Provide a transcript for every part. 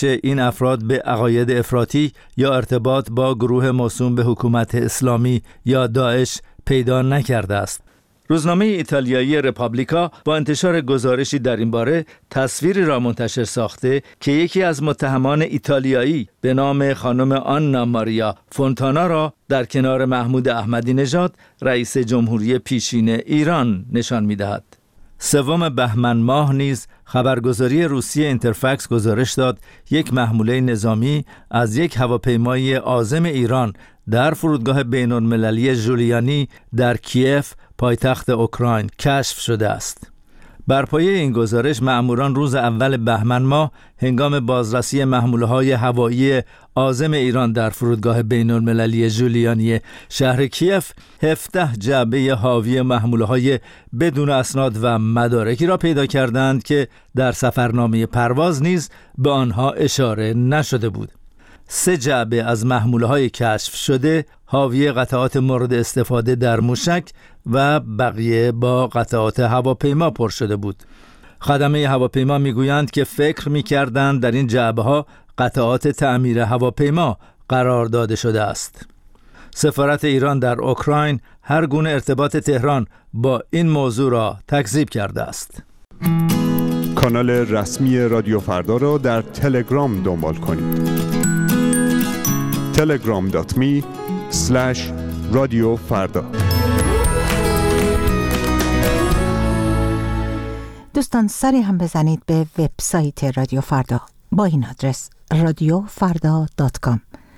این افراد به عقاید افراطی یا ارتباط با گروه موسوم به حکومت اسلامی یا داعش پیدا نکرده است. روزنامه ایتالیایی رپابلیکا با انتشار گزارشی در این باره تصویری را منتشر ساخته که یکی از متهمان ایتالیایی به نام خانم آنا ماریا فونتانا را در کنار محمود احمدی نژاد رئیس جمهوری پیشین ایران نشان می‌دهد. 3 بهمن ماه نیز خبرگزاری روسیه اینترفکس گزارش داد یک محموله نظامی از یک هواپیمای عازم ایران در فرودگاه بین‌المللی ژولیانی در کیف پایتخت اوکراین کشف شده است. بر پایه این گزارش مأموران روز اول بهمن ماه هنگام بازرسی محموله‌های هوایی عازم ایران در فرودگاه بین‌المللی ژولیانی شهر کیف 17 جعبه حاوی محموله‌های بدون اسناد و مدارکی را پیدا کردند که در سفرنامه پرواز نیز به آنها اشاره نشده بود. 3 جعبه از محموله‌های کشف شده حاوی قطعات مورد استفاده در موشک و بقیه با قطعات هواپیما پر شده بود. خدمه هواپیما میگویند که فکر می‌کردند در این جعبه‌ها قطعات تعمیر هواپیما قرار داده شده است. سفارت ایران در اوکراین هر گونه ارتباط تهران با این موضوع را تکذیب کرده است. کانال رسمی رادیو فردا را در تلگرام دنبال کنید. telegram.me/رادیو فردا. دوستان سری هم بزنید به وبسایت رادیو فردا با این آدرس radiofarda.com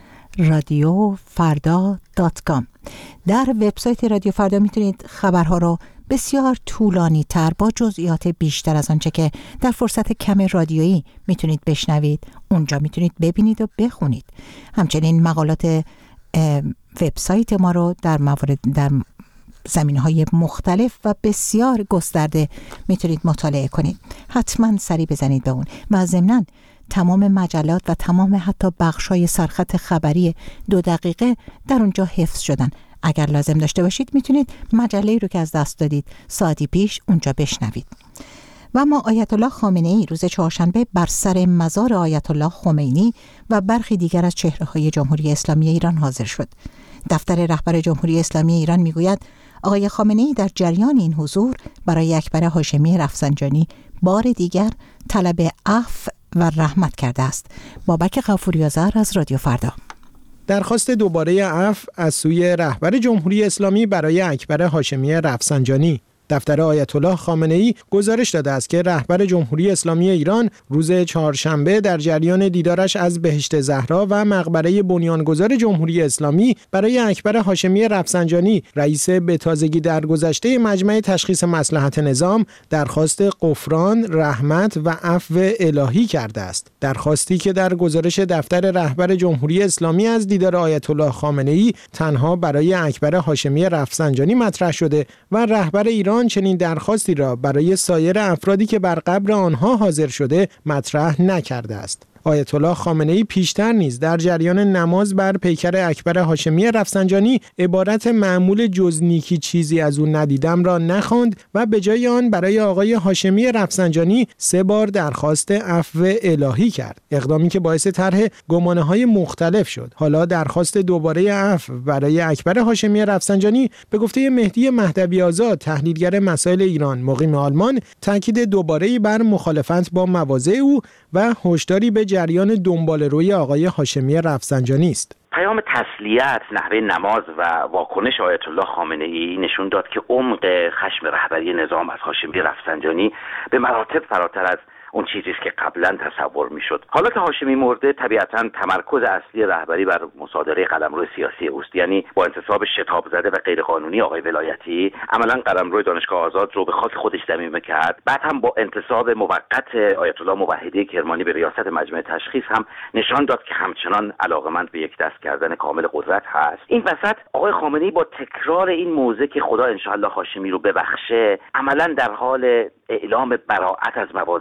radiofarda.com. در وبسایت رادیو فردا میتونید خبرها رو بسیار طولانی تر با جزئیات بیشتر از آنچه که در فرصت کم رادیویی میتونید بشنوید اونجا میتونید ببینید و بخونید. همچنین مقالات وبسایت ما رو در زمینه‌های مختلف و بسیار گسترده میتونید مطالعه کنید. حتما سری بزنید به اون و ضمناً تمام مجلات و تمام حتی بخش‌های سرخط خبری 2 دقیقه در اونجا حفظ شدن. اگر لازم داشته باشید میتونید مجله‌ای رو که از دست دادید ساعتی پیش اونجا بشنوید. و اما آیت الله خامنه‌ای روز چهارشنبه بر سر مزار آیت الله خمینی و برخی دیگر از چهره‌های جمهوری اسلامی ایران حاضر شد. دفتر رهبر جمهوری اسلامی ایران میگوید آقای خامنه‌ای در جریان این حضور برای اکبر هاشمی رفسنجانی بار دیگر طلب عفو و رحمت کرده است. بابک غفوری‌آذر از رادیو فردا. درخواست دوباره عفو از سوی رهبر جمهوری اسلامی برای اکبر هاشمی رفسنجانی. دفتر آیت الله خامنه‌ای گزارش داده است که رهبر جمهوری اسلامی ایران روز چهارشنبه در جریان دیدارش از بهشت زهرا و مقبره بنیانگذار جمهوری اسلامی برای اکبر هاشمی رفسنجانی رئیس به تازگی درگذشته مجمع تشخیص مصلحت نظام درخواست غفران، رحمت و عفو الهی کرده است. درخواستی که در گزارش دفتر رهبر جمهوری اسلامی از دیدار آیت الله خامنه‌ای تنها برای اکبر هاشمی رفسنجانی مطرح شده و رهبر ایران چنین درخواستی را برای سایر افرادی که بر قبر آنها حاضر شده مطرح نکرده است. آیت الله خامنه‌ای پیشتر نیز در جریان نماز بر پیکر اکبر هاشمی رفسنجانی عبارت معمول جز نیکی چیزی از او ندیدم را نخواند و به جای آن برای آقای هاشمی رفسنجانی 3 بار درخواست عفو الهی کرد. اقدامی که باعث طرح گمانه‌های مختلف شد. حالا درخواست دوباره عفو برای اکبر هاشمی رفسنجانی به گفته مهدی مهدوی آزاد تحلیلگر مسائل ایران مقیم آلمان تاکید دوباره بر مخالفت با مواضع او و هشداری به جریان دنباله‌روی آقای هاشمی رفسنجانی است. پیام تسلیت، نحوه نماز و واکنش آیت الله خامنه‌ای نشون داد که عمق خشم رهبری نظام از هاشمی رفسنجانی به مراتب فراتر از اون چیزی است که قبلا تصور میشد. حالات هاشمی مرده طبیعتاً تمرکز اصلی رهبری بر مصادره قلمرو سیاسی اوست، یعنی با انتصاب شتاب زده و غیرقانونی آقای ولایتی عملاً قلمرو دانشگاه آزاد رو به خاک خودش ضمیمه کرد. بعد هم با انتصاب موقت آیت الله موحدی کرمانی به ریاست مجمع تشخیص هم نشان داد که همچنان علاقمند به یک دست کردن کامل قدرت هست. این وسط آقای خامنه‌ای با تکرار این موضوع که خدا انشاءالله هاشمی رو ببخشه عملاً در حال اعلام براءت از مواضع هاشمی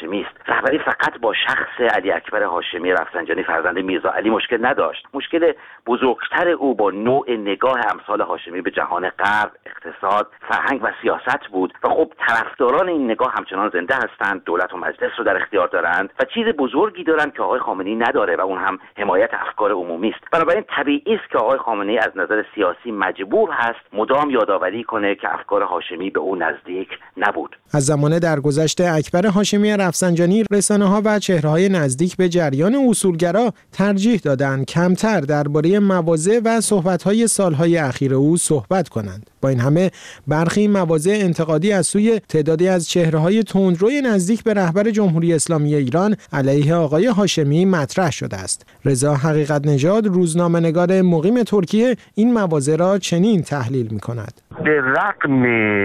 هاشمی است. رهبری فقط با شخص علی اکبر هاشمی رفسنجانی فرزند میرزا علی مشکل نداشت. مشکل بزرگتر او با نوع نگاه امثال هاشمی به جهان غرب، اقتصاد، فرهنگ و سیاست بود و خب طرفداران این نگاه همچنان زنده هستند، دولت و مجلس رو در اختیار دارند و چیز بزرگی دارند که آقای خامنه‌ای نداره و اون هم حمایت افکار عمومی است. بنابراین طبیعی است که آقای خامنه‌ای از نظر سیاسی مجبور هست مدام یادآوری کنه که افکار هاشمی به او نزدیک نبود. از زمان درگذشت اکبر هاشمی رفسنجانی، رسانه‌ها و چهره‌های نزدیک به جریان اصولگرا ترجیح دادند کمتر درباره مواضع و صحبت‌های سال‌های اخیر او صحبت کنند. با این همه برخی مواضع انتقادی از سوی تعدادی از چهره‌های تندروی نزدیک به رهبر جمهوری اسلامی ایران علیه آقای هاشمی مطرح شده است. رضا حقیقت نژاد، روزنامه‌نگار مقیم ترکیه، این مواضع را چنین تحلیل می‌کند: به رغم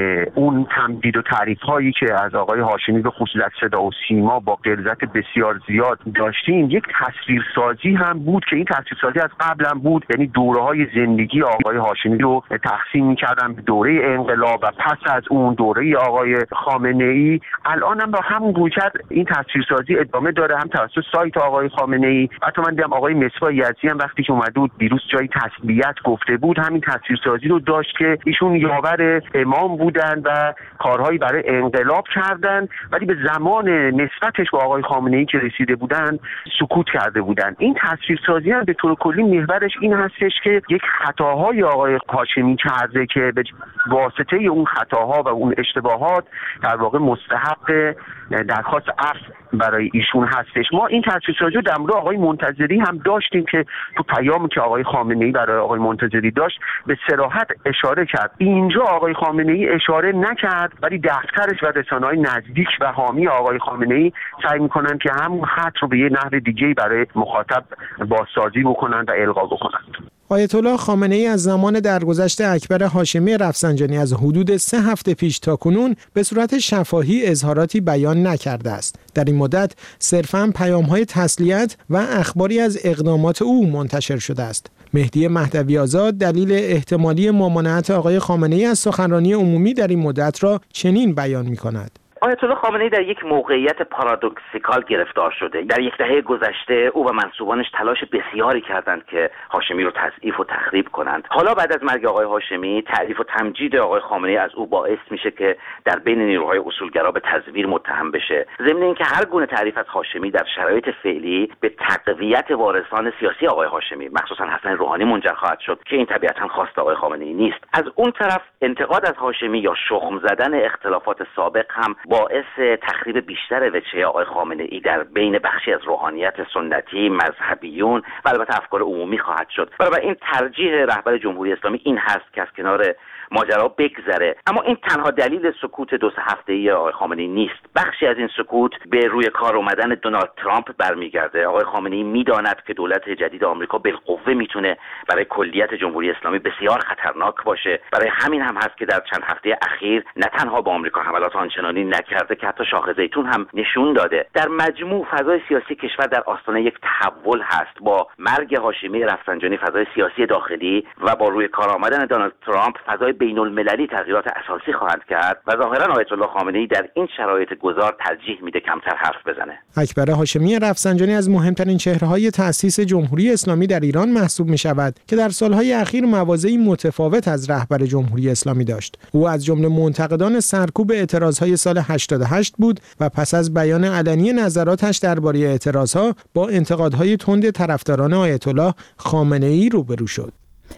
اون تمدید و تعریف‌هایی که از آقای هاشمی به خصوص صدا و سیما با غلظت بسیار زیاد داشتیم، یک تصویرسازی هم بود که این تصویرسازی از قبل هم بود، یعنی دوره‌های زندگی آقای هاشمی رو تقسیم می‌کردن به دوره انقلاب و پس از اون دوره آقای خامنه‌ای. الان هم با همون رویکرد این تصویرسازی ادامه داره، هم توسط سایت آقای خامنه‌ای. حتی من دیدم آقای مصباح یزدی هم وقتی که اومده بود دیروز جای تسلیت گفته بود، همین تصویرسازی رو داشت که ایشون یاور امام بودن و کارهایی برای انقلاب کردن، ولی به زمان نسبتش با آقای خامنه‌ای که رسیده بودن سکوت کرده بودن. این تصویرسازی هم به طور کلی محورش این هستش که یک خطاهای آقای هاشمی کرده که به واسطه اون خطاها و اون اشتباهات در واقع مستحق درخواست عفو برای ایشون هستش. ما این تصویرسازی رو در مورد آقای منتظری هم داشتیم که تو پیامی که آقای خامنه‌ای برای آقای منتظری داشت به صراحت اشاره کرد. اینجا آقای خامنه‌ای اشاره نکرد، ولی دفترش و رسانه‌های نزدیک و حامی آقای خامنه‌ای سعی می‌کنن که همون خط رو به یه نحو دیگه‌ای برای مخاطب بازسازی بکنن و القا بکنن. آیت الله خامنه‌ای از زمان درگذشت اکبر هاشمی رفسنجانی از حدود 3 هفته پیش تا کنون به صورت شفاهی اظهاراتی بیان نکرده است. در این مدت صرفاً پیام‌های تسلیت و اخباری از اقدامات او منتشر شده است. مهدی مهدوی آزاد دلیل احتمالی ممانعت آقای خامنه‌ای از سخنرانی عمومی در این مدت را چنین بیان می‌کند: آیت الله خامنه‌ای در یک موقعیت پارادوکسیکال گرفتار شده. در یک دهه گذشته او و منصوبانش تلاش بسیاری کردند که هاشمی رو تضعیف و تخریب کنند. حالا بعد از مرگ آقای هاشمی، تعریف و تمجید آقای خامنه‌ای از او باعث میشه که در بین نیروهای اصولگرا به تزویر متهم بشه. ضمن اینکه هر گونه تعریف از هاشمی در شرایط فعلی به تقویت وارثان سیاسی آقای هاشمی، مخصوصا حسن روحانی، منجر خواهد شد که این طبیعتاً خواست آقای خامنه‌ای نیست. از اون طرف انتقاد از هاشمی یا شخم زدن اختلافات سابق هم باعث تخریب بیشتر وجهه آقای خامنه‌ای در بین بخشی از روحانیت سنتی، مذهبیون و البته افکار عمومی خواهد شد. برای این ترجیح رهبر جمهوری اسلامی این هست که از کنار ماجرا بگذره. اما این تنها دلیل سکوت 2-3 هفته‌ای آقای خامنه‌ای نیست. بخشی از این سکوت به روی کار اومدن دونالد ترامپ برمیگرده. آقای خامنه‌ای میداند که دولت جدید آمریکا بالقوه میتونه برای کلیت جمهوری اسلامی بسیار خطرناک باشه. برای همین هم هست که در چند هفته اخیر نه تنها با آمریکا حملات آنچنانی نکرده که حتی شاخ زیتون هم نشون داده. در مجموع فضای سیاسی کشور در آستانه یک تحول هست. با مرگ هاشمی رفسنجانی فضای سیاسی داخلی و با روی کار آمدن دونالد ترامپ فضای بین‌المللی تغییرات اساسی خواهد کرد و ظاهراً آیت الله خامنه‌ای در این شرایط گذار ترجیح میده کمتر حرف بزنه. اکبر هاشمی رفسنجانی از مهمترین چهره‌های تأسیس جمهوری اسلامی در ایران محسوب می‌شود که در سال‌های اخیر مواضعی متفاوت از رهبر جمهوری اسلامی داشت. او از جمله منتقدان سرکوب اعتراض‌های سال 88 بود و پس از بیان علنی نظراتش درباره اعتراض‌ها با انتقادهای تند طرفداران آیت الله خامنه‌ای روبرو شد.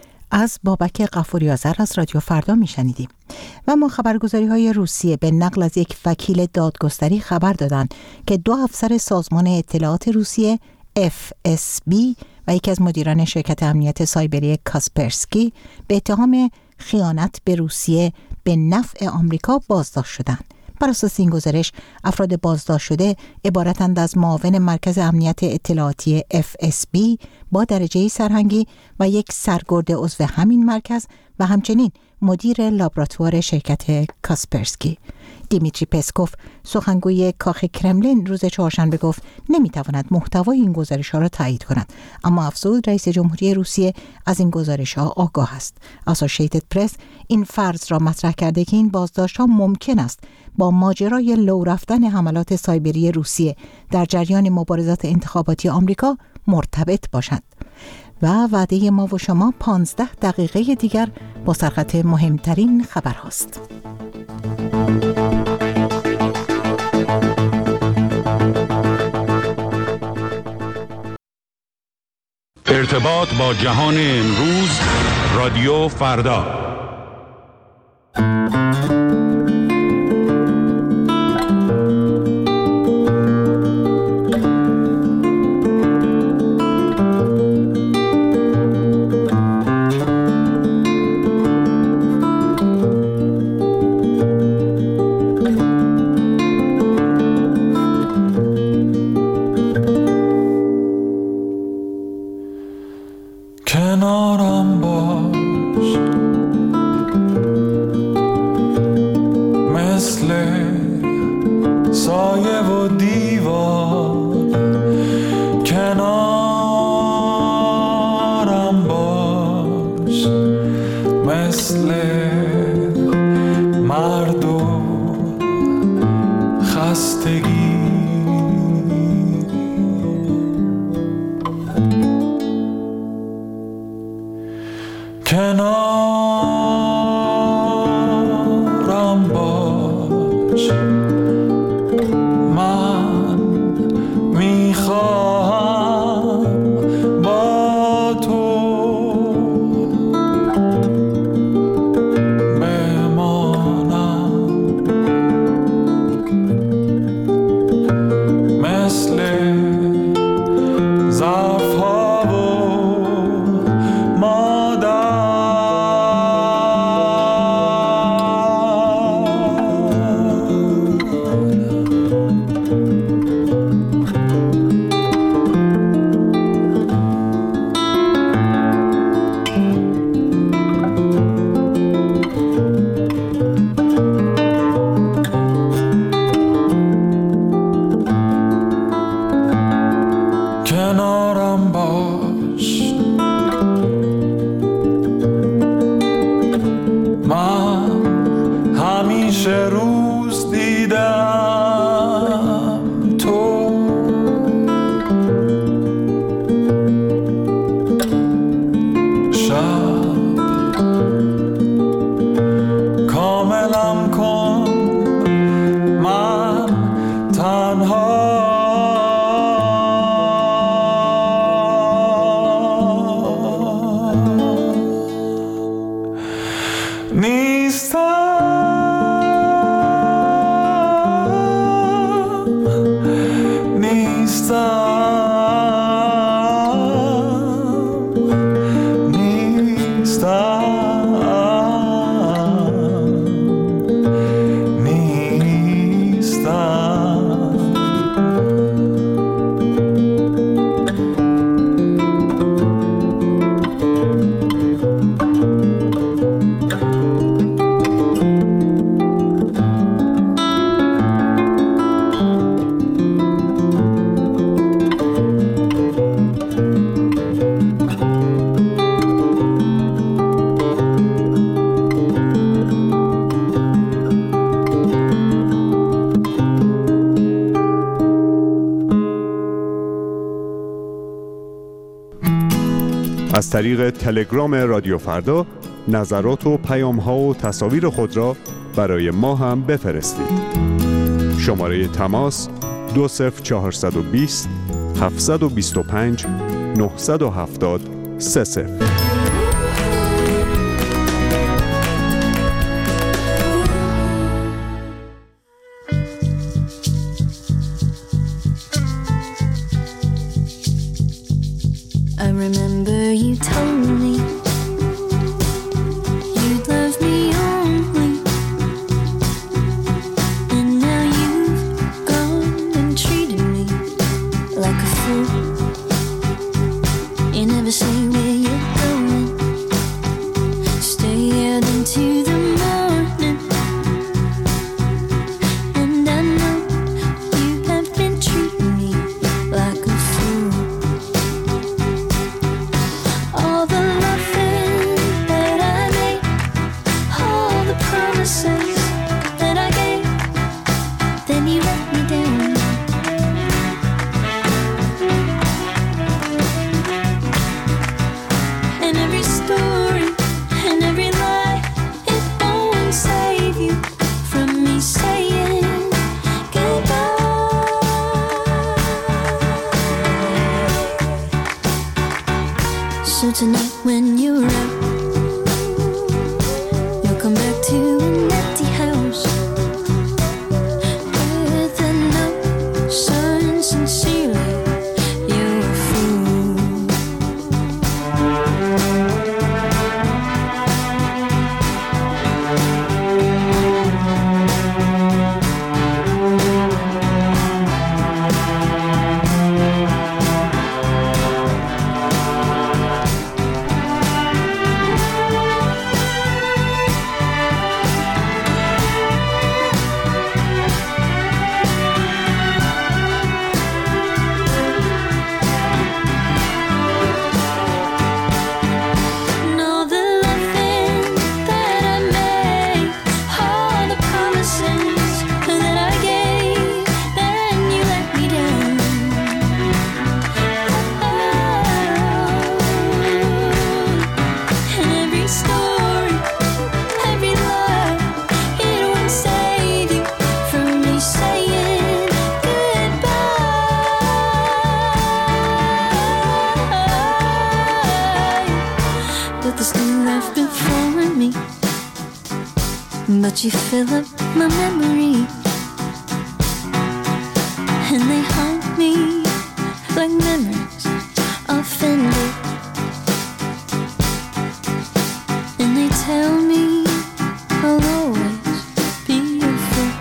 از بابک غفوری آذر از رادیو فردا میشنیدیم. و ما خبرگزاری‌های روسیه به نقل از یک وکیل دادگستری خبر دادند که 2 افسر سازمان اطلاعات روسیه FSB و یکی از مدیران شرکت امنیت سایبری کاسپرسکی به اتهام خیانت به روسیه به نفع آمریکا بازداشت شدند. بر اساس این گزارش افراد بازداشت شده عبارتند از معاون مرکز امنیت اطلاعاتی FSB با درجه سرهنگی و یک سرگرد عضو همین مرکز و همچنین مدیر لابراتوار شرکت کاسپرسکی. دیمیتری پسکوف، سخنگوی کاخ کرملین، روز چهارشنبه گفت نمیتواند محتوای این گزارش‌ها را تایید کند، اما افزود رئیس جمهوری روسیه از این گزارش‌ها آگاه است. اسوسییتد پرس این فرض را مطرح کرده که این بازداشت‌ها ممکن است با ماجرای لو رفتن حملات سایبری روسیه در جریان مبارزات انتخاباتی آمریکا مرتبط باشند. و وعده ما و شما 15 دقیقه دیگر با سرخط مهمترین خبرهاست. ارتباط با جهان امروز، رادیو فردا. کنارم باش، مثل سایه و دیوار. کنارم باش، مثل مرد و خستگی. کنارم باش، من میخواهم با تو بمانم، مثل ظرف‌ها و کنارم باش، من همیشه روز دیدم تو، شب کاملم کن، من تنها از طریق تلگرام رادیو فردا نظرات و پیام‌ها و تصاویر خود را برای ما هم بفرستید. شماره تماس 20420 725 970 30. I remember you told me you'd love me only, and now you've gone and treated me like a fool. You never say where you're going, stay out into the morning. So tonight when you're out, you'll come back to an empty house with a note signed sincerely, you're a fool. But you fill up my memory, and they haunt me like memories offended, and they tell me I'll always be your fool.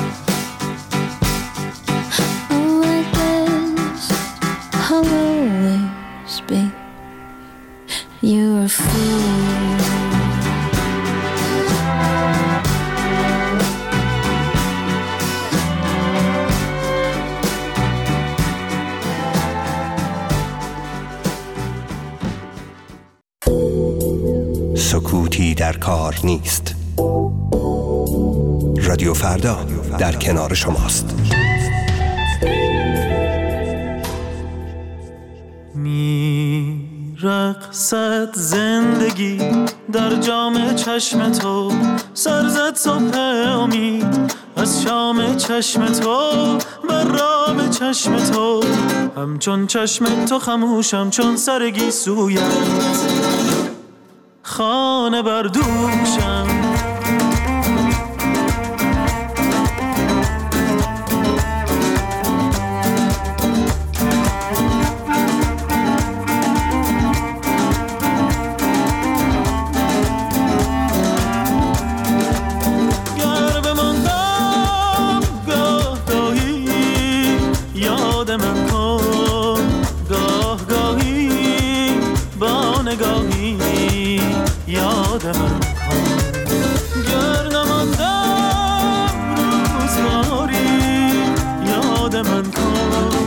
Oh, I guess I'll always be your fool. سکوتی در کار نیست. رادیو فردا در کنار شماست. میرقصد زندگی در جام چشم تو، سر زد صبح امید از شام چشم تو، بر رام چشم تو، همچون چشم تو خموشم چون سر گیسویت، خانه بر دوشم. گر بماندم گاه گاهی یاد من کن، گاه گاهی با نگاهی یاد من کن. گر نماندم روزگاری یاد من کن،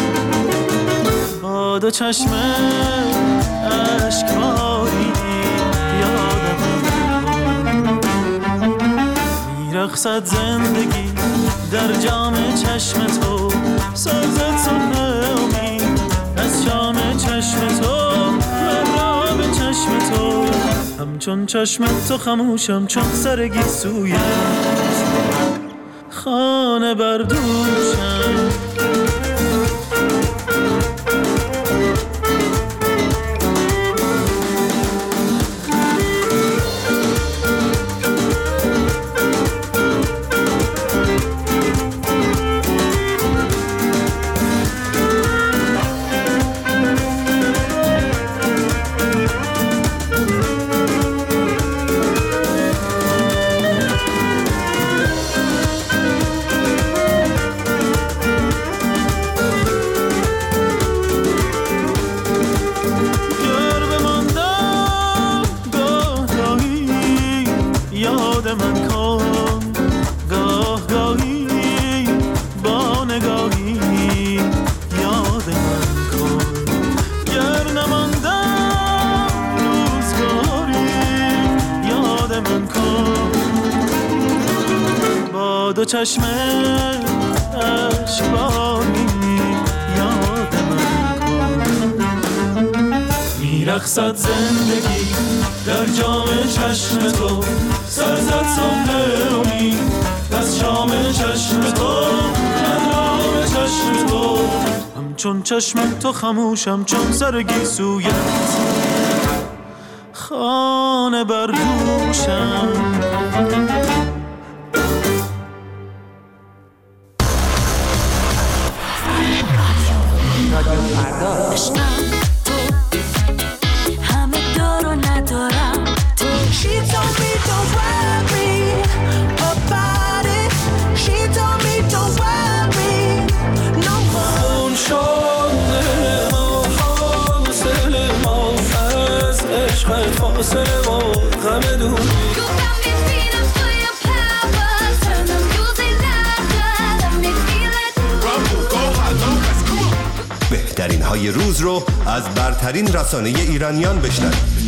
با دو چشم اشکباری یاد من کن. میرقصد زندگی در جام چشم تو، سر زد صبح امید از شام چشم تو، بر چشم تو، همچون چشم تو خموشم چون سر گیسویت، خانه بر دوشم. دو چشم اشکباری یاد من کن. میرقصد زندگی در جام چشم تو، سر زد صبح امید از شام چشم تو، من رام چشم تو، چون چشم تو خموشم، چون سر گیسویت خانه بر دوشم. بهترین های روز رو از برترین رسانه ایرانیان بشنوید.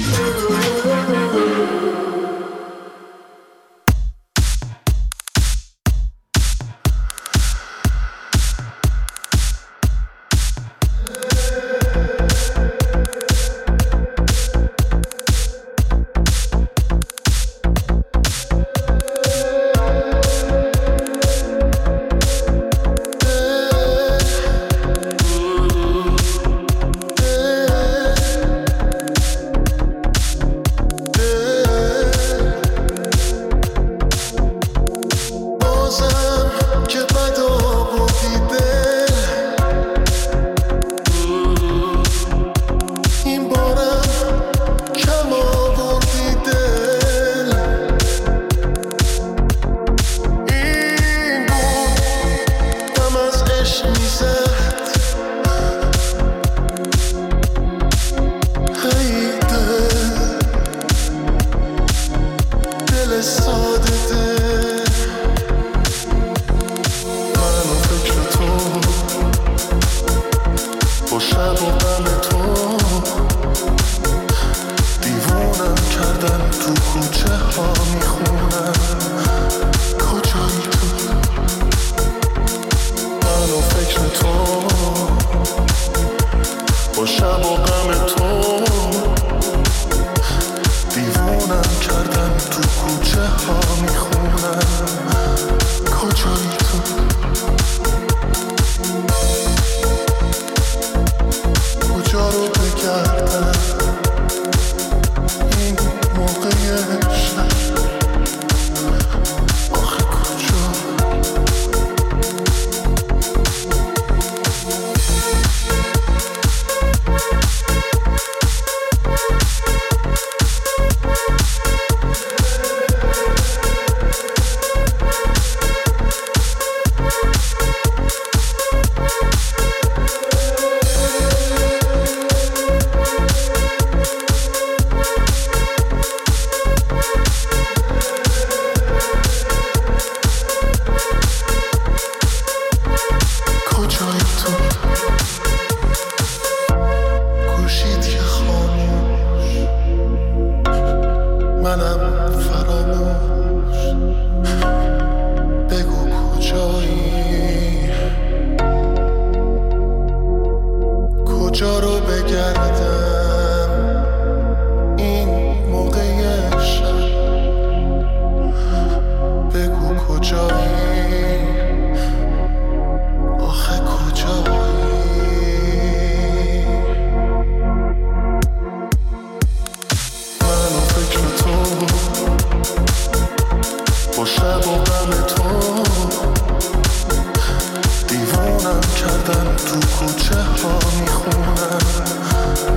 دیوانم کردن تو کوچه ها میخونم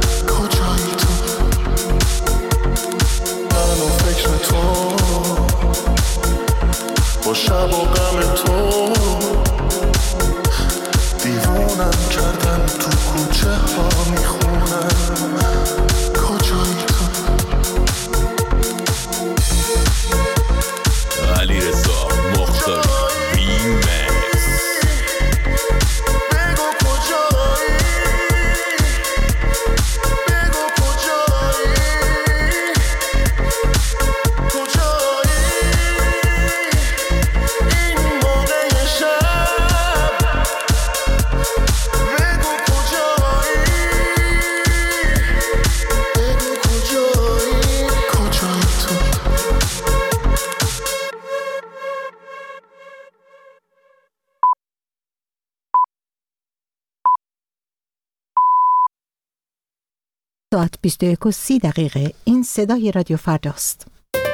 ساعت 21:30 این صدای رادیو فرداست.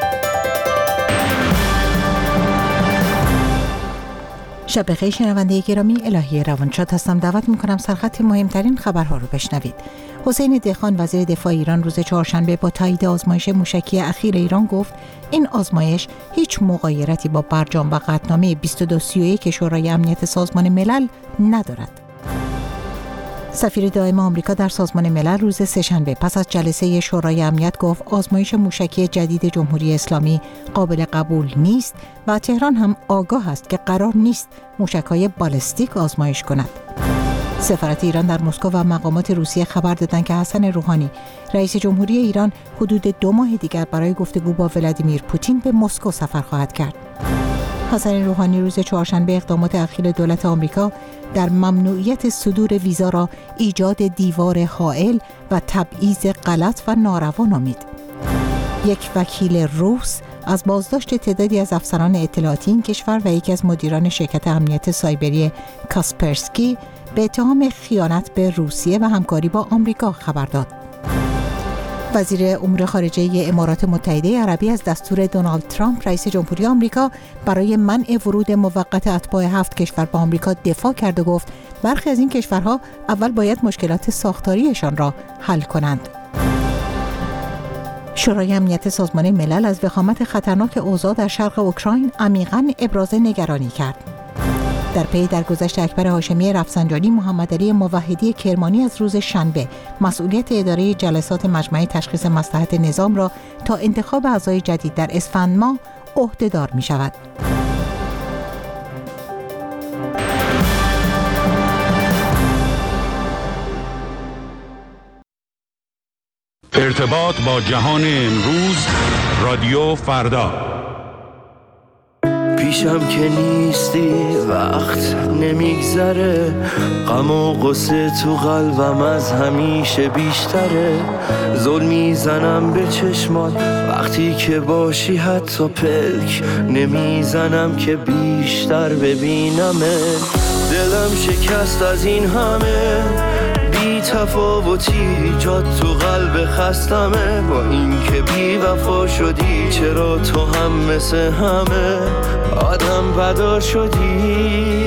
شب بخیر شنونده گرامی، الهی روانشاد هستم. دعوت میکنم سرخط مهمترین خبرها رو بشنوید. حسین دهقان وزیر دفاع ایران روز چهارشنبه با تایید آزمایش موشکی اخیر ایران گفت این آزمایش هیچ مغایرتی با برجام و قطعنامه 2231 شورای امنیت سازمان ملل ندارد. سفیر دائم آمریکا در سازمان ملل روز سه‌شنبه پس از جلسه شورای امنیت گفت آزمایش موشکی جدید جمهوری اسلامی قابل قبول نیست و تهران هم آگاه است که قرار نیست موشک‌های بالستیک آزمایش کند. سفارت ایران در مسکو و مقامات روسیه خبر دادند که حسن روحانی رئیس جمهوری ایران حدود 2 ماه دیگر برای گفتگو با ولادیمیر پوتین به مسکو سفر خواهد کرد. حسن روحانی روز چهارشنبه اقدامات اخیر دولت آمریکا در ممنوعیت صدور ویزا را ایجاد دیوار حائل و تبعیض غلط و ناروا نامید. یک وکیل روس از بازداشت تعدادی از افسران اطلاعاتی این کشور و یکی از مدیران شرکت امنیت سایبری کاسپرسکی به اتهام خیانت به روسیه و همکاری با آمریکا خبر داد. وزیر امور خارجه امارات متحده عربی از دستور دونالد ترامپ رئیس جمهوری آمریکا برای منع ورود موقت اتباع 7 کشور به آمریکا دفاع کرد و گفت برخی از این کشورها اول باید مشکلات ساختاریشان را حل کنند. شورای امنیت سازمان ملل از وخامت خطرناک اوضاع در شرق اوکراین عمیقاً ابراز نگرانی کرد. در پی درگذشت اکبر هاشمی رفسنجانی، محمد علی موحدی کرمانی از روز شنبه مسئولیت اداره جلسات مجمع تشخیص مصلحت نظام را تا انتخاب اعضای جدید در اسفند ماه عهده‌دار می شود. ارتباط با جهان امروز، رادیو فردا. پیشم که نیستی وقت نمیگذره، غم و غصه تو قلبم از همیشه بیشتره، ظلم میزنم به چشمات وقتی که باشی، حتی پلک نمیزنم که بیشتر ببینمه. دلم شکست از این همه بی تفاوتی، جات تو قلب خستمه، با این که بی وفا شدی چرا تو هم مثل همه آدم بدا شدی.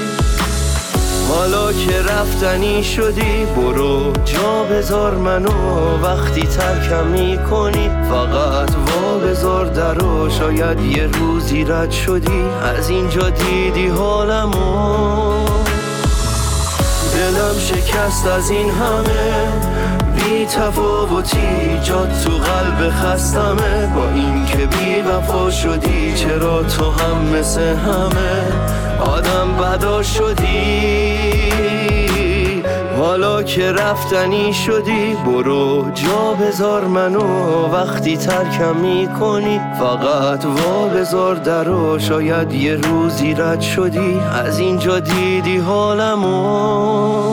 حالا که رفتنی شدی برو جا بذار منو، وقتی ترکم میکنی فقط وا بذار درو، شاید یه روزی رد شدی از اینجا دیدی حالمو. دلم شکست از این همه بی تفاوتی، جات تو قلب خستمه، با این که بی وفا شدی چرا تو هم مثل همه آدم بدا شدی. حالا که رفتنی شدی برو جا بذار منو، وقتی ترکم میکنی فقط وا بذار درو، شاید یه روزی رد شدی از اینجا دیدی حالمو.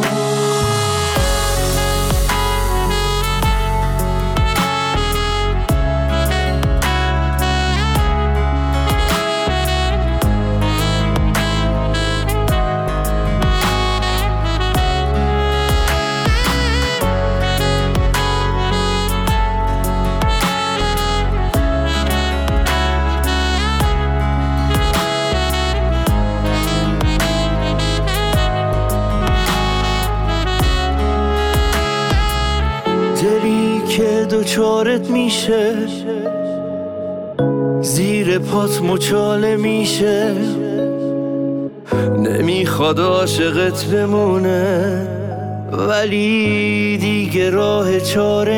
دوچارت میشه زیر پات مچاله میشه، نمیخواد عاشقت بمونه ولی دیگه راه چاره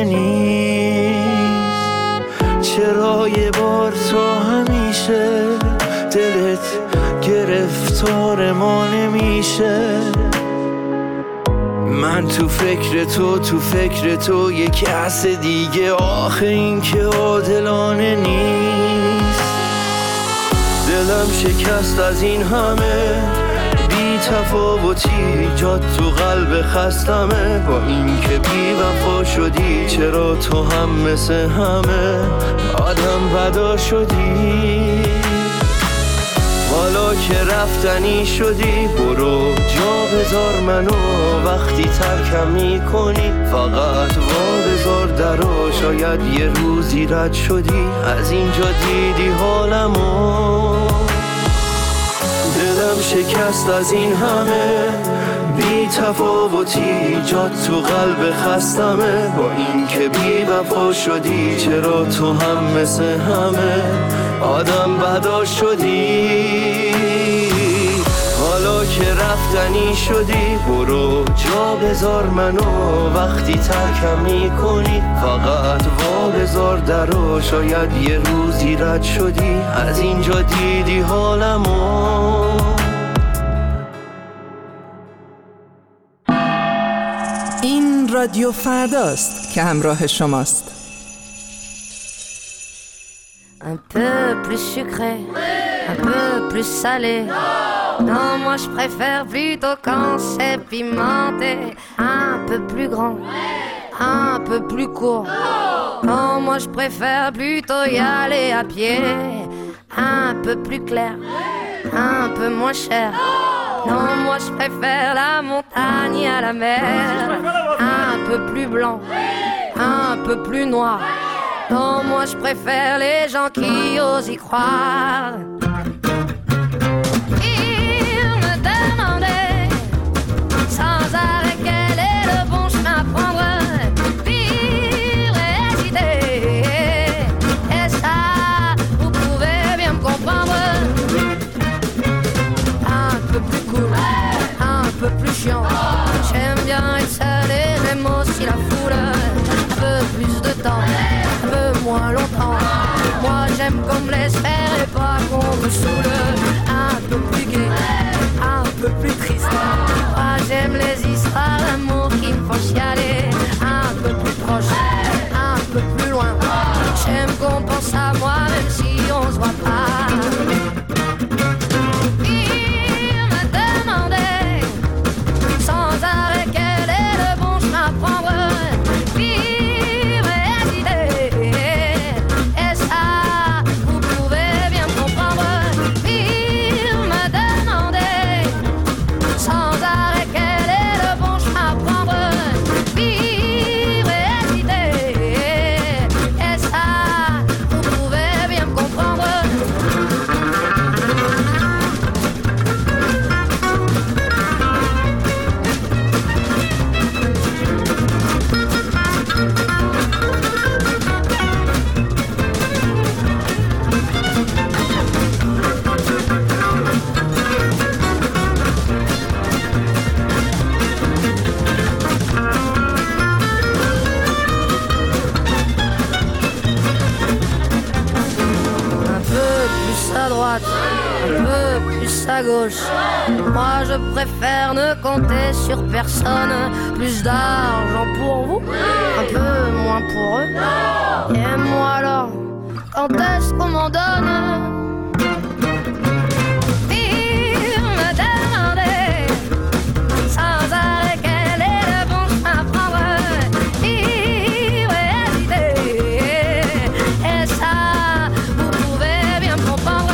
نیست. چرا یه بار تا همیشه دلت گرفتار ما نمیشه؟ من تو فکر تو یه کس دیگه، آخه این که عادلانه نیست. دلم شکست از این همه بی تفاوتی، جات تو قلب خستمه، با این که بی وفا شدی چرا تو هم مثل همه آدم بدا شدی. حالا که رفتنی شدی برو جا بذار منو، وقتی ترکم میکنی فقط وا بذار درو شاید یه روزی رد شدی از اینجا دیدی حالمو دلم شکست از این همه بی تفاوتی جات تو قلب خستمه با این که بی وفا شدی چرا تو هم مثل همه آدم بدا شدی حالا که رفتنی شدی برو جا بذار منو وقتی ترکم میکنی فقط وا بذار درو شاید یه روزی رد شدی از اینجا دیدی حالمو این رادیو فرداست که همراه شماست. Un peu plus sucré, un peu plus salé. Non, moi je préfère plutôt quand c'est pimenté. Un peu plus grand, un peu plus court. Non, moi je préfère plutôt y aller à pied. Un peu plus clair, un peu moins cher. Non, moi je préfère la montagne à la mer. Un peu plus blanc, un peu plus noir. Non, moi je préfère les gens qui osent y croire. Ils me demandaient sans arrêt quel est le bon chemin à prendre. Pire et hésiter. Et ça, vous pouvez bien me comprendre. Un peu plus cool, un peu plus chiant. J'aime bien être seul et j'aime aussi la foule. Un peu plus de temps, un peu moins longtemps. Moi j'aime qu'on me laisse faire et pas qu'on me saoule. Un peu plus gai, un peu plus triste. Moi j'aime les histoires d'amour qui me font chialer. Un peu plus proche, un peu plus loin. J'aime qu'on pense à moi même si on se voit pas. Il me demandait sans arrêt quel est le bon chemin à prendre. Un peu plus à gauche. Moi je préfère ne compter sur personne. Plus d'argent pour vous, un peu moins pour eux. Et moi alors, quand est-ce qu'on m'en donne? Il me demandait sans arrêt quel est le bon chemin à prendre. Il me hésiter. Et ça, vous pouvez bien me comprendre.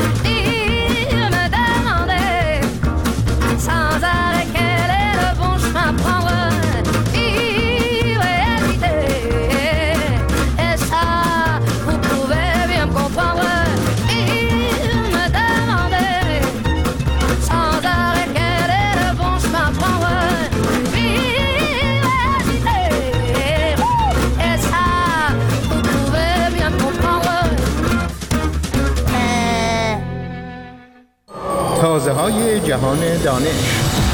تازه‌های جهان دانش.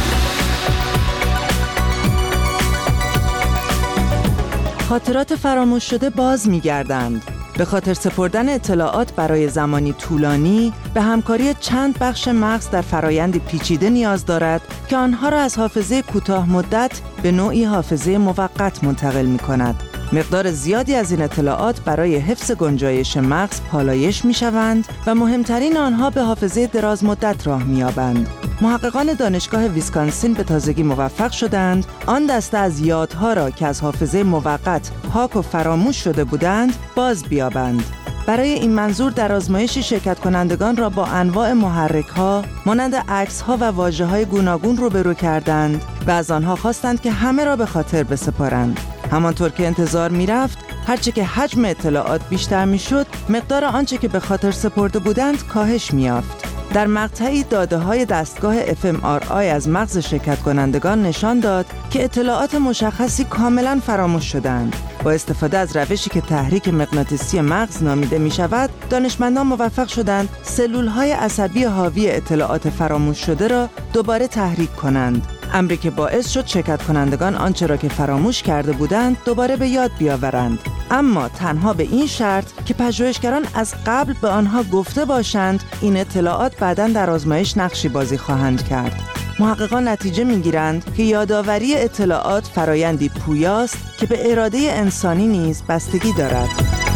خاطرات فراموش شده باز می‌گردند. به خاطر سپردن اطلاعات برای زمانی طولانی به همکاری چند بخش مغز در فرایند پیچیده نیاز دارد که آنها را از حافظه کوتاه مدت به نوعی حافظه موقت منتقل می‌کند. مقدار زیادی از این اطلاعات برای حفظ گنجایش مغز پالایش می‌شوند و مهمترین آنها به حافظه دراز مدت راه می‌یابند. محققان دانشگاه ویسکانسین به تازگی موفق شدند آن دسته از یادها را که از حافظه موقت پاک و فراموش شده بودند باز بیابند. برای این منظور در آزمایشی شرکت کنندگان را با انواع محرک‌ها مانند عکس‌ها و واژه‌های گوناگون روبرو کردند و از آنها خواستند که همه را به خاطر بسپارند. همانطور که انتظار می‌رفت، هرچه که حجم اطلاعات بیشتر می‌شد، مقدار آنچه که به خاطر سپرده بودند کاهش می‌یافت. در مقطعی داده‌های دستگاه fMRI از مغز شرکت کنندگان نشان داد که اطلاعات مشخصی کاملاً فراموش شدند. با استفاده از روشی که تحریک مغناطیسی مغز نامیده می‌شود، دانشمندان موفق شدند سلول‌های عصبی حاوی اطلاعات فراموش شده را دوباره تحریک کنند. امری که باعث شد شرکت کنندگان آنچه را که فراموش کرده بودند دوباره به یاد بیاورند، اما تنها به این شرط که پژوهشگران از قبل به آنها گفته باشند این اطلاعات بعداً در آزمایش نقشی بازی خواهند کرد. محققان نتیجه می‌گیرند که یادآوری اطلاعات فرایندی پویاست که به اراده انسانی نیز بستگی دارد.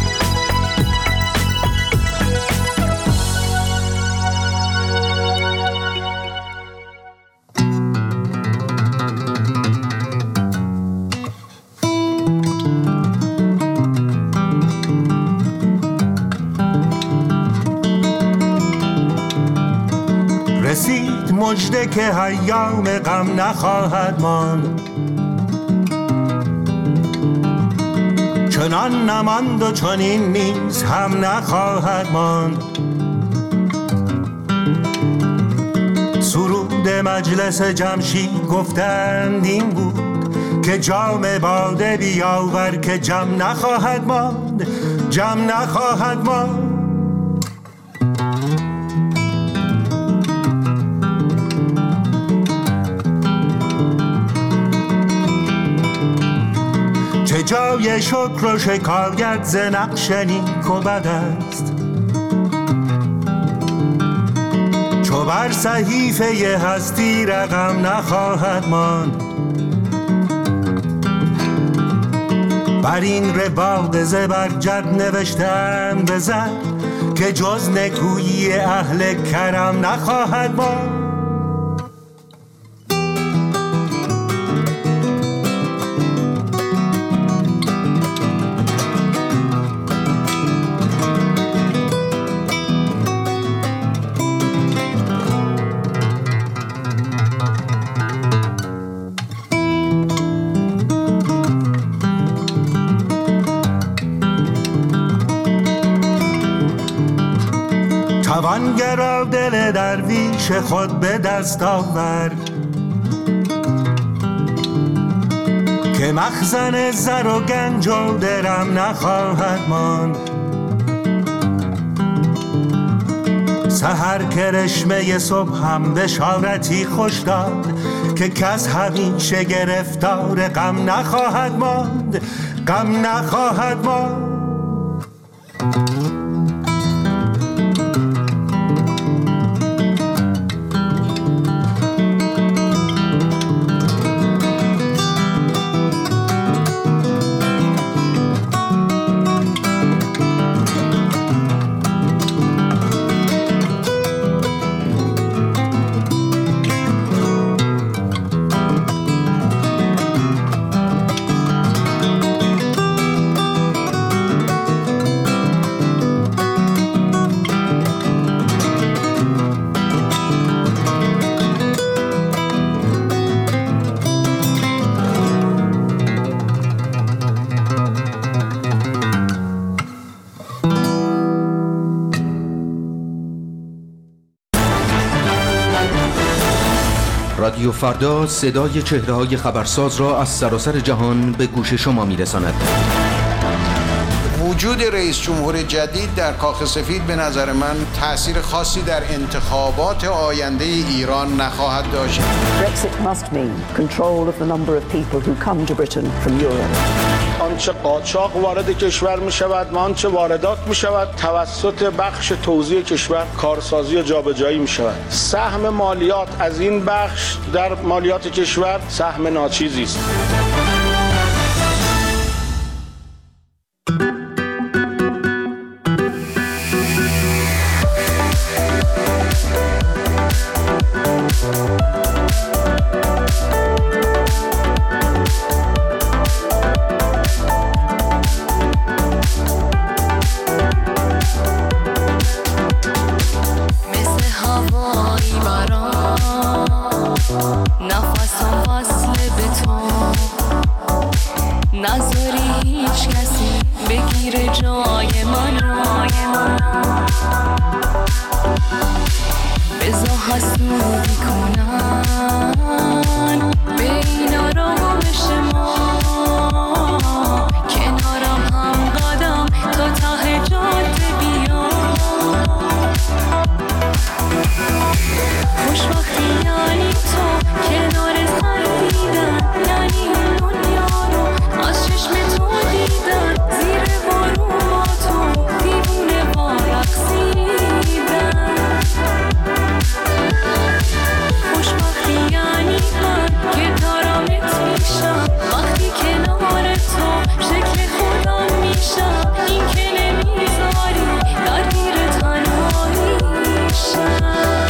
رسید مژده که ایام غم نخواهد ماند، چنان نماند و چنین نیز هم نخواهد ماند. سرود مجلس جمشید گفتند این بود که جام باده بیاور که جم نخواهد ماند، جم نخواهد ماند. چه جای شکر و شکایت ز نقش نیک و بد است، چو بر صحیفه هستی رقم نخواهد ماند. بر این رواق زبرجد نوشتم به زر که جز نکویی اهل کرم نخواهد ماند. توانگرا دل درویش خود به دست آورد که مخزن زر و گنج و درم نخواهد ماند. سحر کرشمه صبح هم بشارتی خوش داد که کس همیشه گرفتار غم نخواهد ماند، غم نخواهد ماند. رادیو فردا صدای چهره‌های خبرساز را از سراسر جهان به گوش شما می‌رساند. وجود رئیس جمهور جدید در کاخ سفید به نظر من تأثیر خاصی در انتخابات آینده ایران نخواهد داشت. Brexit must mean control of the number of people who come to Britain from Europe. آنچه قاچاق وارد کشور می شود و آنچه واردات می شود توسط بخش توزیع کشور کارسازی و جابجایی می شود. سهم مالیات از این بخش در مالیات کشور سهم ناچیزی است. نفسم وصل به تو هیچ کسی بگیره جای منو. بزا حسودی کنن به این آرامش ما، کنارم هم قدم تا ته جاده بیا. خوشبختی یعنی تو کنارت خندیدن، یعنی دنیا رو از چشم تو دیدن، زیر بارون با تو دیوونه با رقصیدن. خوشبختی یعنی من که دارمت میشم، وقتی کنار تو شکل خودم میشم. این که نمیذاری درگیر تنهاییشم.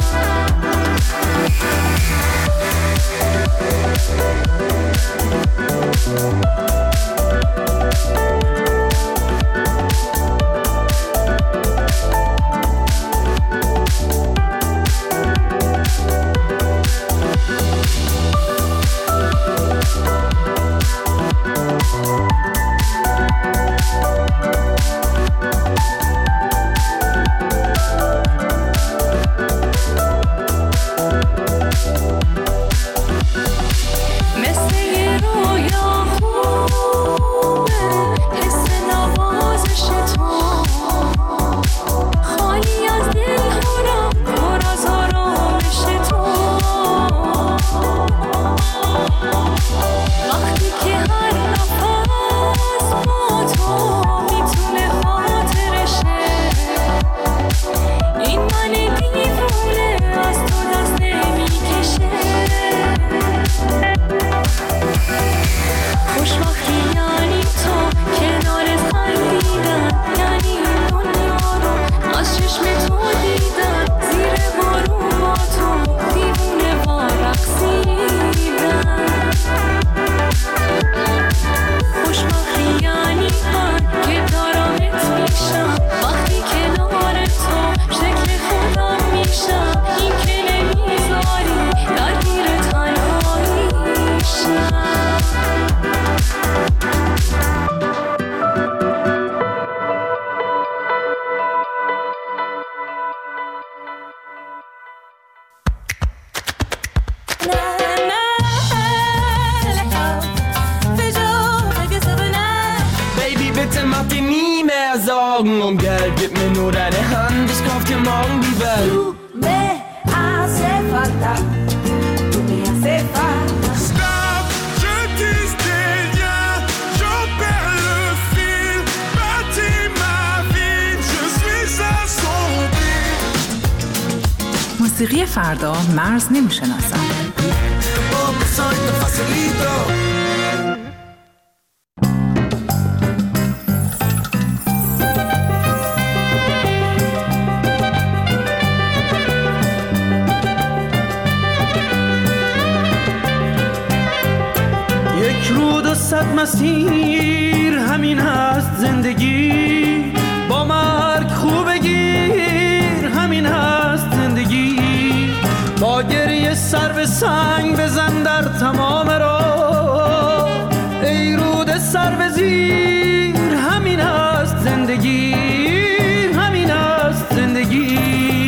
Sorgen um Geld, gib mir nur deine Hand, ich kauf dir morgen die Welt. Tu me hace falta, tu me hace falta. Stop, je tisse des liens, j'en perds le fil, bâtis ma vie, je suis assombri. موسیقی فردا مرز نمیشناسد. صد مسیر همین هست زندگی، با مرگ خوب گیر همین هست زندگی، با گریه سر به سنگ بزن در تمام راه، ای رود سر به زیر همین هست زندگی، همین هست زندگی.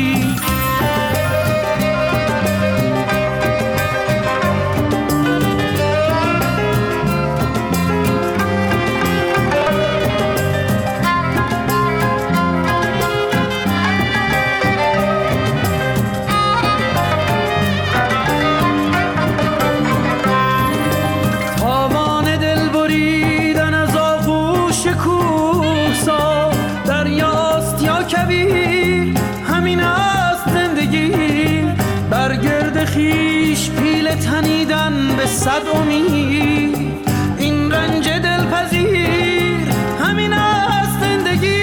خیش پیل تنیدن به صد امید، این رنج دلپذیر همین است زندگی.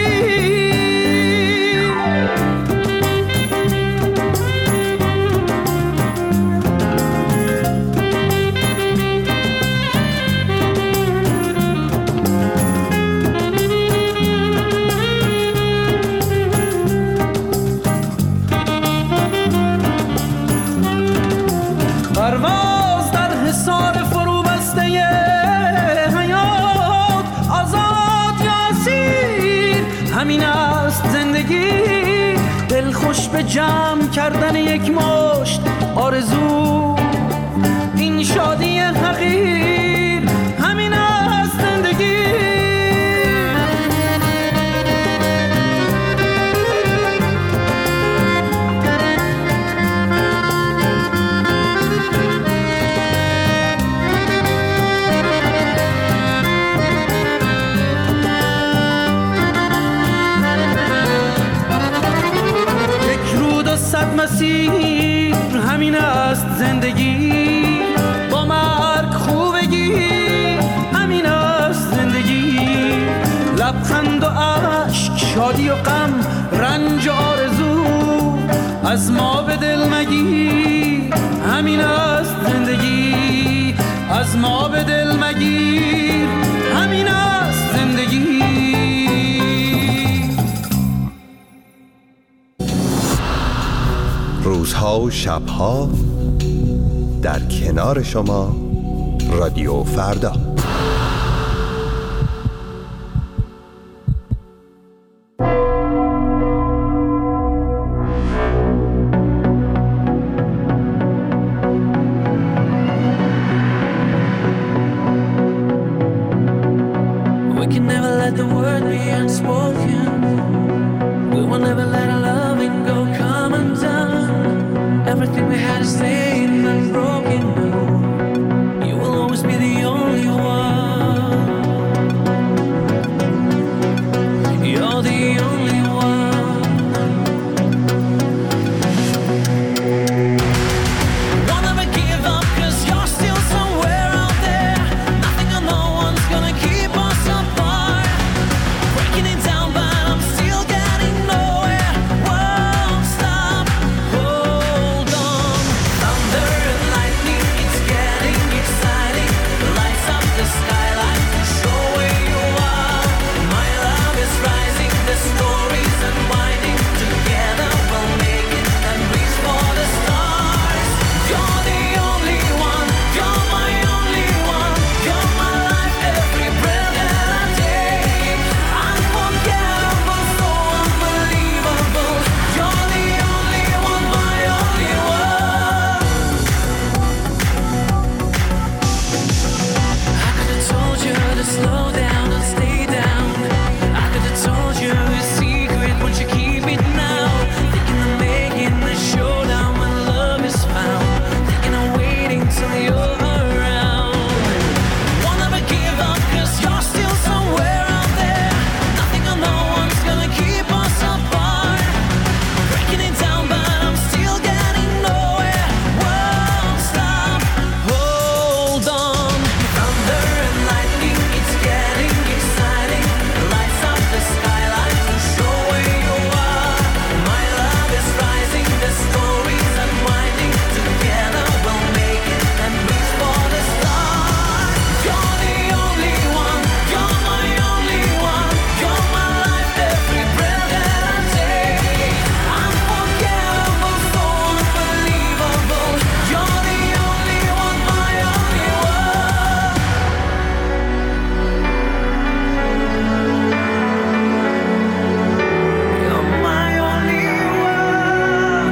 پرواز در حصار فرو بسته همین است زندگی، دل خوش به جمع کردن یک مشت آرزو، این شادی حقیر، همین است زندگی. صد مسیر، همین است زندگی، با مرگ خوبگی، همین است زندگی، لبخند و عشق، شادی و غم، رنج و آرزو، از ما به دل مگیر، همین است زندگی، از ما به دل مگیر، همین است زندگی. روزها و شبها در کنار شما رادیو فردا. We can never let the word be unspoken. We will never let our loving go come undone. Everything we had is fading and broken now. You will always be the only one. You're the only one. Won't ever give up 'cause you're still somewhere out there. Nothing or no one's gonna keep us apart. Breaking it down but I'm still getting nowhere. Won't stop. Hold on. Thunder and lightning, it's getting exciting. Lights up the skyline to show where you are. My love is rising, the story's unwinding. Together we'll make it and reach for the stars. You're the only one, you're my only one. You're my life, every breath that I take. Unforgettable, so unbelievable. You're the only one, my only one. I could have told you to slow down and stay down. I could have told you a secret, won't you keep it now? Thinking of making the showdown when love is found. Thinking of waiting till you're around. Won't ever give up 'cause you're still somewhere out there. Nothing or no one's gonna keep us apart. Breaking it down but I'm still getting nowhere. Won't stop. Hold on. Thunder and lightning, it's getting exciting. Lights up the skyline to show where you are. My love is rising, the story's unwinding. Together we'll make it and reach for the stars. You're the only one, you're my only one. You're my life, every breath that I take. Unforgettable, so unbelievable. You're the only one, my only one. You're my only one.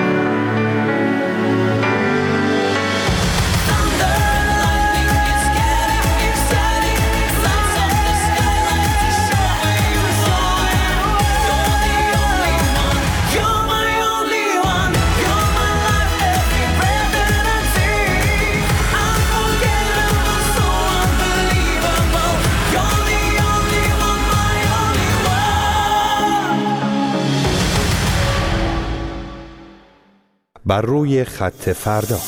Thunder and lightning, it's getting exciting. Lights up the skyline to show where you are. You're the only one, you're my only one. You're my life, every breath that I take. Unforgettable, so unbelievable. You're the only one, my only one. بر روی خط فردا.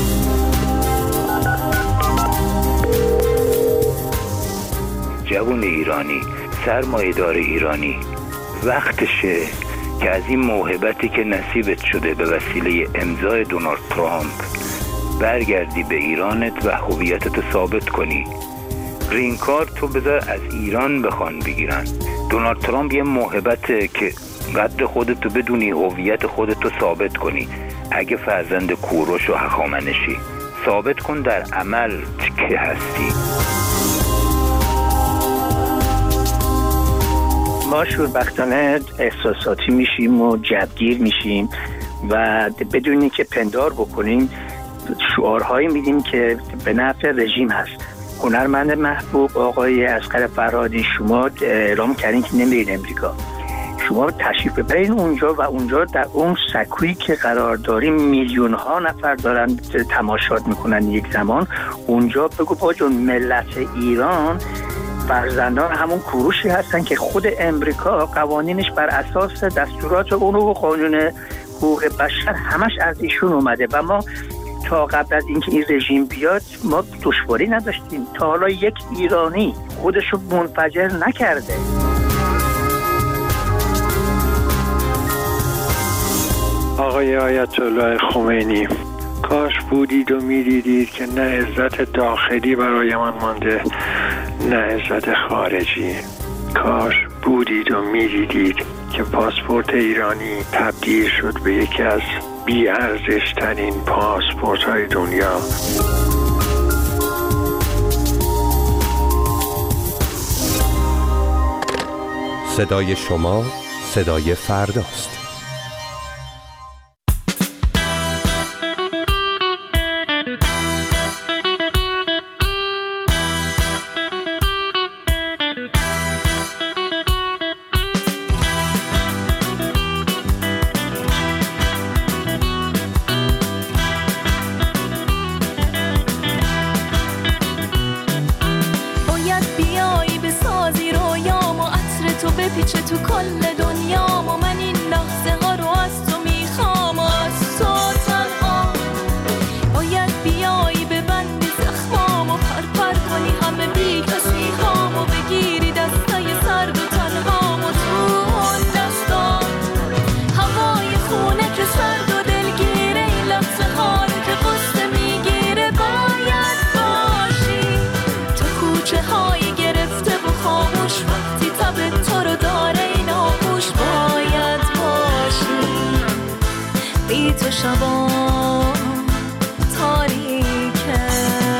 جوان ایرانی، سرمایه‌دار ایرانی، وقتشه که از این موهبتی که نصیبت شده به وسیله امضای دونالد ترامپ برگردی به ایرانت و هویتت ثابت کنی. گرین کارت تو بذار از ایران بخوان بگیرن. دونالد ترامپ یه موهبته که قدر خودتو بدونی، هویت خودتو ثابت کنی. اگه فرزند کوروش و هخامنشی، ثابت کن در عمل که هستی. ما شوربختانه احساساتی میشیم و جبگیر میشیم و بدون اینکه پندار بکنیم شعارهایی میدیم که به نفع رژیم هست. هنرمند محبوب آقای اصغر فرهادی، شما اعلام کردین که نمیرین امریکا، شما تشریف ببرین اونجا و اونجا در اون سکویی که قرار داریم میلیون ها نفر دارن تماشات میکنن یک زمان، اونجا بگو با جون ملت ایران فرزندان همون کوروشی هستن که خود امریکا قوانینش بر اساس دستورات اون و قانون حقوق بشر همش از ایشون اومده و ما تا قبل از اینکه این رژیم بیاد ما دشواری نداشتیم. تا حالا یک ایرانی خودشو منفجر نکرده. آقای آیت الله خمینی، کاش بودید و میدیدید که نه عزت داخلی برای من مانده نه عزت خارجی. کاش بودید و میدیدید که پاسپورت ایرانی تبدیل شد به یکی از بی‌ارزش ترین پاسپورت های دنیا. صدای شما صدای فرداست. پیچه تو کل دنیا و من این لحظه ها رو از تو میخوام و از تو تنها باید بیایی ببندی زخمام و پرپر کنی همه بی کسی هام و بگیری دستای سرد و تنهام و تو اون دستا هوای خونه که سرد و دلگیره این لحظه ها رو که قصه میگیره باید باشی تو کوچه های گرفته و خاموش وقتی تب تو رو داره این آغوش باید باشی بی تو شبا تاریکه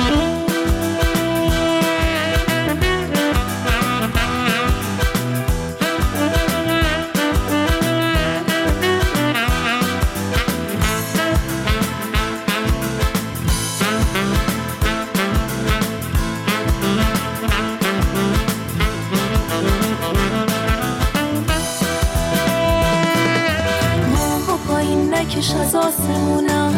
نکش از آسمونم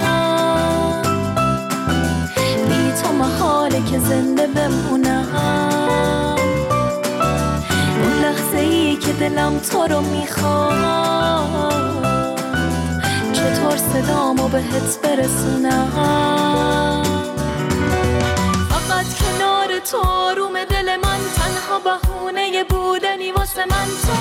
بی تو محاله که زنده بمونم اون لحظه ای که دلم تو رو میخواد چطور صدامو بهت برسونم فقط کنار تو آروم دل من تنها بهونه بودنی واسه من تو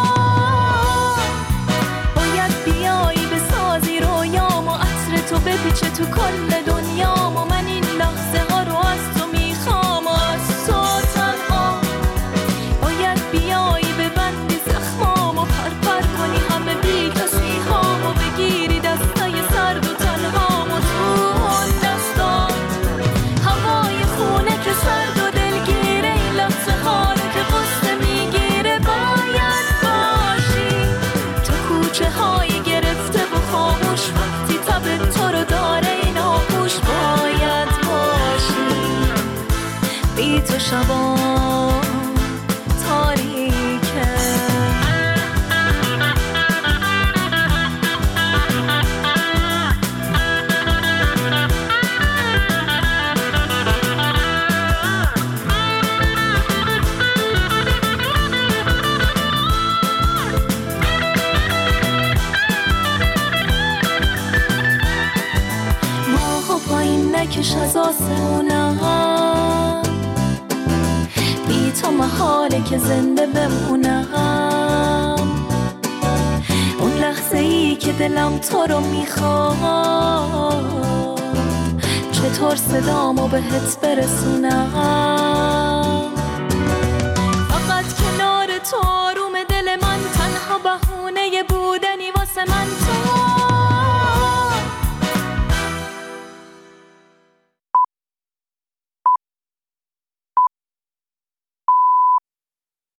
باید بیایی بسازی رویام و عطر تو بپیچه تو کل دنیام و من این لحظه ها رو از تو میخوام و از تو تنها باید بیایی ببندی زخمام و پرپر کنی همه بی کسی هام و بگیری دستای سرد و تنهام و تو اون دستا هوای خونه که سرد و دلگیره این لحظه ها رو که قصه میگیره باید باشی تو کوچه های گرفته و خاموش وقتی تب تو رو داره این آغوش باید باشی بی تو شبا تاریکه نکش از آسمونم بی تو محاله که زنده بمونم اون لحظه ای که دلم تو رو میخواد چطور صدامو بهت برسونم